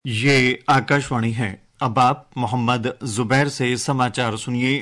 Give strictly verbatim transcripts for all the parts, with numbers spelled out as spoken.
ये आकाशवाणी है। अब आप मोहम्मद जुबैर से समाचार सुनिए।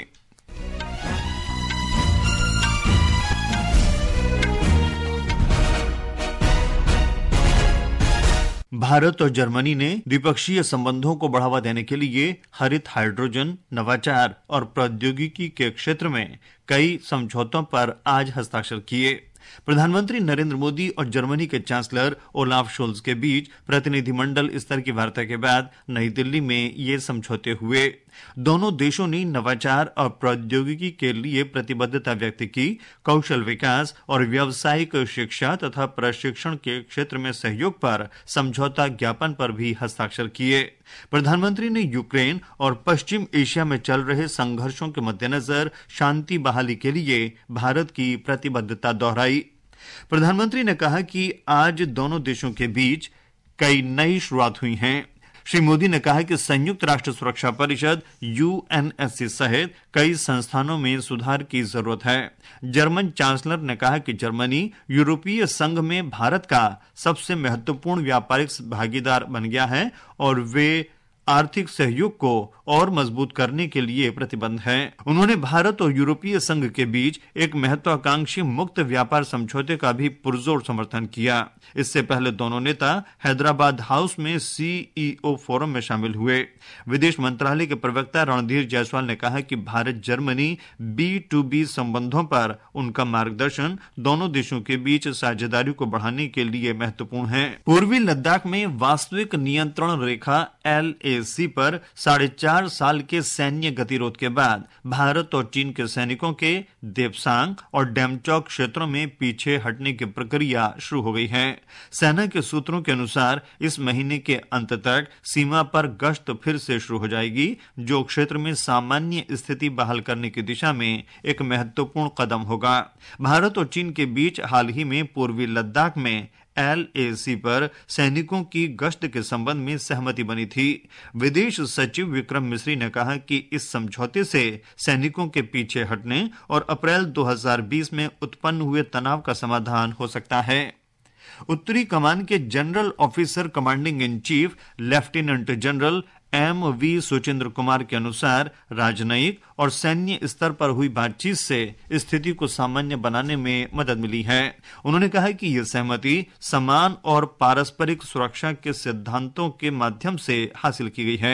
भारत और जर्मनी ने द्विपक्षीय संबंधों को बढ़ावा देने के लिए हरित हाइड्रोजन, नवाचार और प्रौद्योगिकी के क्षेत्र में कई समझौतों पर आज हस्ताक्षर किए। प्रधानमंत्री नरेंद्र मोदी और जर्मनी के चांसलर ओलाफ शोल्ज के बीच प्रतिनिधिमंडल स्तर की वार्ता के बाद नई दिल्ली में ये समझौते हुए। दोनों देशों ने नवाचार और प्रौद्योगिकी के लिए प्रतिबद्धता व्यक्त की, कौशल विकास और व्यावसायिक शिक्षा तथा प्रशिक्षण के क्षेत्र में सहयोग पर समझौता ज्ञापन पर भी हस्ताक्षर किए। प्रधानमंत्री ने यूक्रेन और पश्चिम एशिया में चल रहे संघर्षों के मद्देनजर शांति बहाली के लिए भारत की प्रतिबद्धता दोहराई। प्रधानमंत्री ने कहा कि आज दोनों देशों के बीच कई नई शुरुआत हुई हैं। श्री मोदी ने कहा कि संयुक्त राष्ट्र सुरक्षा परिषद यूएनएससी सहित कई संस्थानों में सुधार की जरूरत है। जर्मन चांसलर ने कहा कि जर्मनी यूरोपीय संघ में भारत का सबसे महत्वपूर्ण व्यापारिक भागीदार बन गया है और वे आर्थिक सहयोग को और मजबूत करने के लिए प्रतिबद्ध हैं। उन्होंने भारत और यूरोपीय संघ के बीच एक महत्वाकांक्षी मुक्त व्यापार समझौते का भी पुरजोर समर्थन किया। इससे पहले दोनों नेता हैदराबाद हाउस में सीईओ फोरम में शामिल हुए। विदेश मंत्रालय के प्रवक्ता रणधीर जायसवाल ने कहा कि Bharat Germany B to B संबंधों पर उनका मार्गदर्शन दोनों देशों के बीच साझेदारी को बढ़ाने के लिए महत्वपूर्ण है। पूर्वी लद्दाख में वास्तविक नियंत्रण रेखा एल ए सी पर साढ़े चार साल के सैन्य गतिरोध के बाद भारत और चीन के सैनिकों के देपसांग और डेमचौक क्षेत्रों में पीछे हटने की प्रक्रिया शुरू हो गई है। सेना के सूत्रों के अनुसार इस महीने के अंत तक सीमा पर गश्त फिर से शुरू हो जाएगी, जो क्षेत्र में सामान्य स्थिति बहाल करने की दिशा में एक महत्वपूर्ण कदम होगा। भारत और चीन के बीच हाल ही में पूर्वी लद्दाख में एल ए सी पर सैनिकों की गश्त के संबंध में सहमति बनी थी। विदेश सचिव विक्रम मिस्री ने कहा कि इस समझौते से सैनिकों के पीछे हटने और अप्रैल दो हज़ार बीस में उत्पन्न हुए तनाव का समाधान हो सकता है। उत्तरी कमान के general officer commanding in chief lieutenant general M V Suchendra Kumar के अनुसार राजनयिक और सैन्य स्तर पर हुई बातचीत से स्थिति को सामान्य बनाने में मदद मिली है। उन्होंने कहा कि यह सहमति समान और पारस्परिक सुरक्षा के सिद्धांतों के माध्यम से हासिल की गई है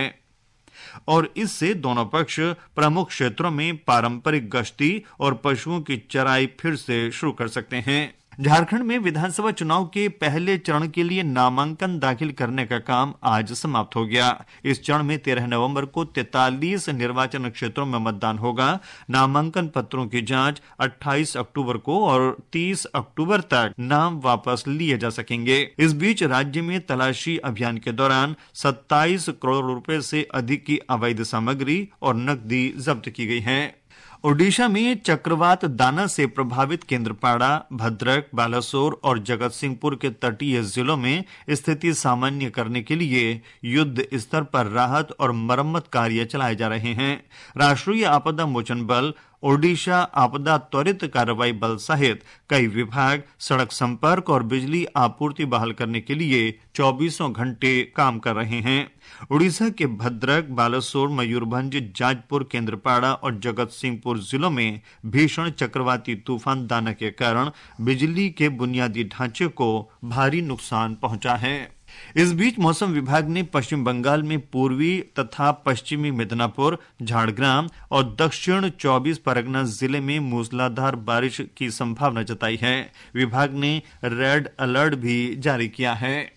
और इससे दोनों पक्ष प्रमुख क्षेत्रों में पारंपरिक गश्ती और पशुओं की चराई फिर से शुरू कर सकते हैं। झारखंड में विधानसभा चुनाव के पहले चरण के लिए नामांकन दाखिल करने का काम आज समाप्त हो गया। इस चरण में तेरह नवंबर को तैंतालीस निर्वाचन क्षेत्रों में मतदान होगा। नामांकन पत्रों की जांच अट्ठाईस अक्टूबर को और तीस अक्टूबर तक नाम वापस लिए जा सकेंगे। इस बीच राज्य में तलाशी अभियान के दौरान सत्ताईस करोड़ रुपए से अधिक की अवैध सामग्री और नकदी जब्त की गई है। ओडिशा में चक्रवात दाना से प्रभावित केंद्रपाड़ा, भद्रक, बालासोर और जगत सिंहपुर के तटीय जिलों में स्थिति सामान्य करने के लिए युद्ध स्तर पर राहत और मरम्मत कार्य चलाए जा रहे हैं। राष्ट्रीय आपदा मोचन बल, ओडिशा आपदा त्वरित कार्रवाई बल सहित कई विभाग सड़क संपर्क और बिजली आपूर्ति बहाल करने के लिए चौबीसों घंटे काम कर रहे हैं। उड़ीसा के भद्रक, बालासोर, मयूरभंज, जाजपुर, केंद्रपाड़ा और जगत सिंहपुर जिलों में भीषण चक्रवाती तूफान दाना के कारण बिजली के बुनियादी ढांचे को भारी नुकसान पहुंचा है। इस बीच मौसम विभाग ने पश्चिम बंगाल में पूर्वी तथा पश्चिमी मिदनापुर, झाड़ग्राम और दक्षिण चौबीस परगना जिले में मूसलाधार बारिश की संभावना जताई है। विभाग ने रेड अलर्ट भी जारी किया है।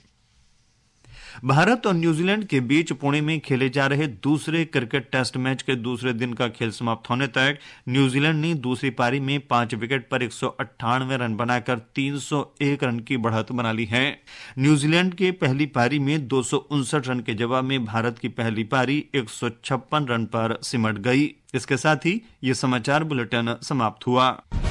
भारत और न्यूजीलैंड के बीच पुणे में खेले जा रहे दूसरे क्रिकेट टेस्ट मैच के दूसरे दिन का खेल समाप्त होने तक न्यूजीलैंड ने दूसरी पारी में पांच विकेट पर एक सौ अट्ठानवे रन बनाकर तीन सौ एक रन की बढ़त बना ली है। न्यूजीलैंड के पहली पारी में दो सौ उनसठ रन के जवाब में भारत की पहली पारी एक सौ छप्पन रन पर सिमट गई। इसके साथ ही ये समाचार बुलेटिन समाप्त हुआ।